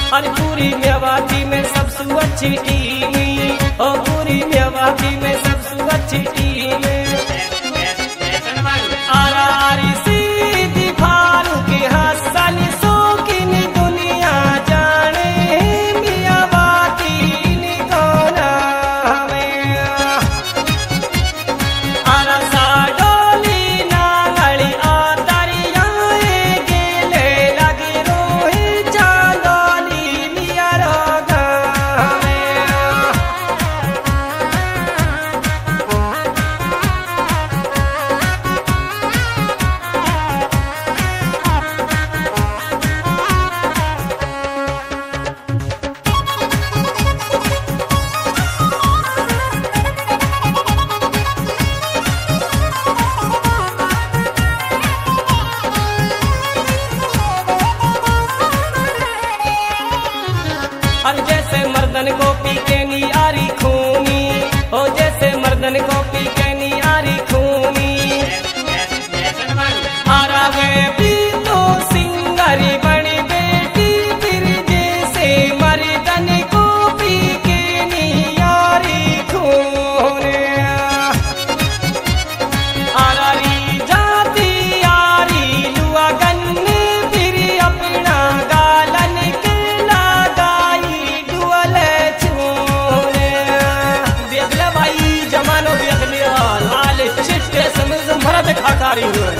और पूरी मेवाती में सबसे अच्छी टीम, और पूरी मेवाती में सबसे अच्छी टीम। आरारी सीधी फारूक हसन शौकीन दुनिया जाने, मेवाती निकोना हमें। आरसा डोली नांगली आतरियाए गेले लगी रोही चांदोली लिया रोगा हमें। और जैसे मर्दन को पी के नियारी खूनी, ओ जैसे मर्दन को पी के नियारी खूनी। आरा वे भी तो सिंगारी बड़ी बेटी, फिर जैसे मर्दन को पी के नियारी खूनी। आरारी जाती यारी लुआ गन्ने, फिर अपना गालन के लगाई डुअल छूने। देखले भाई जमानो देखले लाल चिट्टे समझ मर्द खाकारी हुए।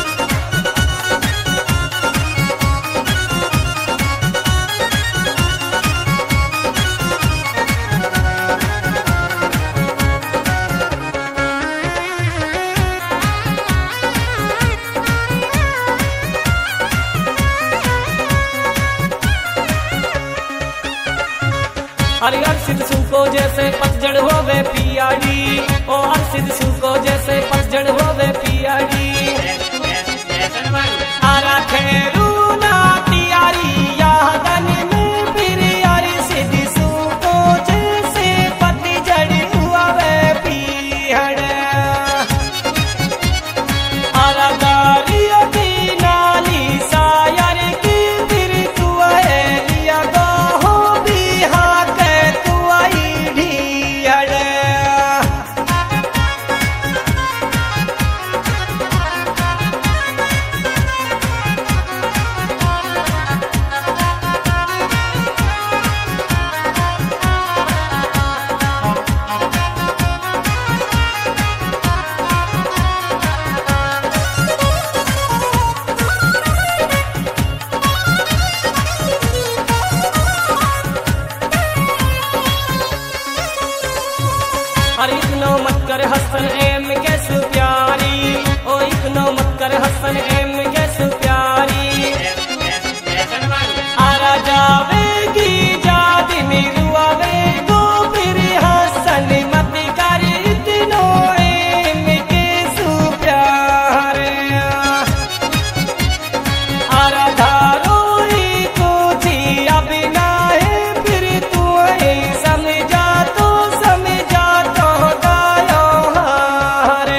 अरे अर्षित सुको जैसे पतझड़ हो गए पियाड़ी, ओ अर्षित सुको जैसे पतझड़ हो गए पियाड़ी। आरा खेरू ना तियारी यादन में, फिर अर्षित सुको जैसे पतझड़ हुआ वे पियाड़। आरा गारिया की नाली सायर की, फिर तू है लिया गाहो बिहा के तू आई ढीड़। अरे इतनो मत कर हसन एम कैसे प्यारी, ओ इतनो मत कर हसन एम कैसे प्यारी। आरा जावेगी जादिनी रुआवे गो, फिर हसन मत कर इतनो एम कैसे प्यारे। आरा धारोई को थी अब ना है, फिर तू समझा तो समझा तो गायो हारे।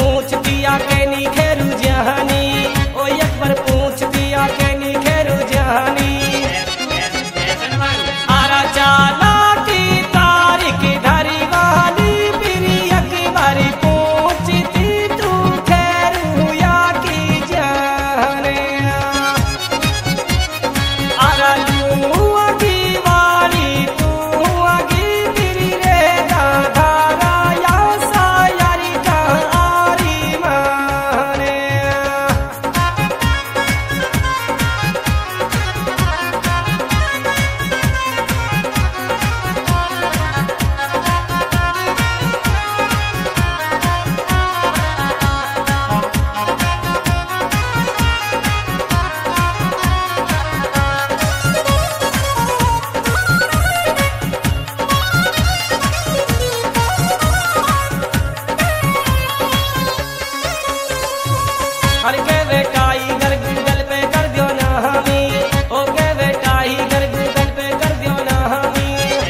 पूछ दिया के नी खेरू जहानी ओ एक बार पूछ दिया के नी खेरू जहानी आरा चाला की तारीख धरी वाली बिरी एक बारी पूछती तू खेरू या की जाने आरा लू अगी वाली तू अगी बिरी रे दाधारा या सायारी का आरी माने हर के बेटाई घर गूगल पे कर दियो ना हमी ओ के बेटाई घर गूगल पे कर दियो ना हमी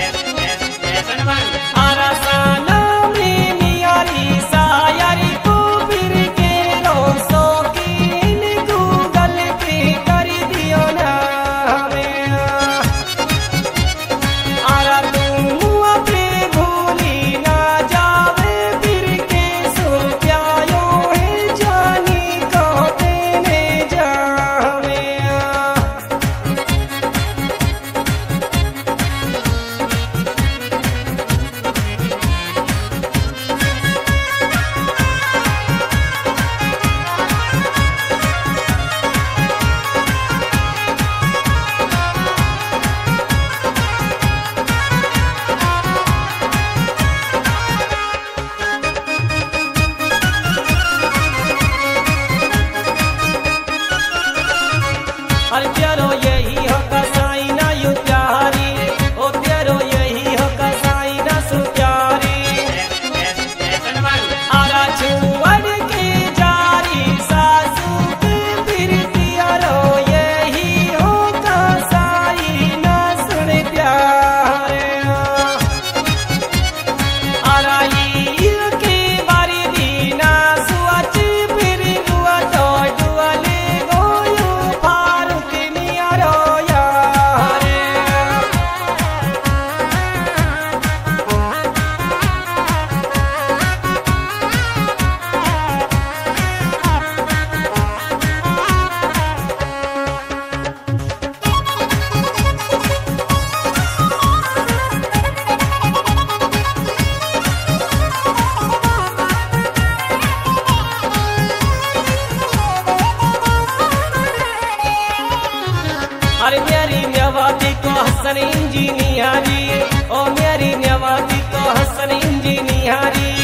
आरा साना में मियारी सायारी को फिर के रो सो की गूगल पे कर दियो ना हमें आरा तू अपने भूली ना जावे फिर के सो प्यायो है जानी कहते जावे हर प्यारो यही हो कसाई ना यू प्यारी ओ प्यारो यही हो कसाई ना सु प्यारी आरा छुअड़ के जारी सासू के फिर प्यारो यही हो कसाई ना सुन प्यारे आरा ये के बारी दीना सुअच फिर गुआ तो डुअले गोयू फारूक मियारो यारे अरे मेरी न्यावाती को हसन इंजीनियरी ओ मेरी न्यावाती को हसन इंजीनियरी